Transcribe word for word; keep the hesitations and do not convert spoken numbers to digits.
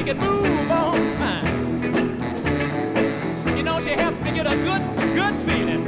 make it move on time. You know, she helps me get a good, good feeling.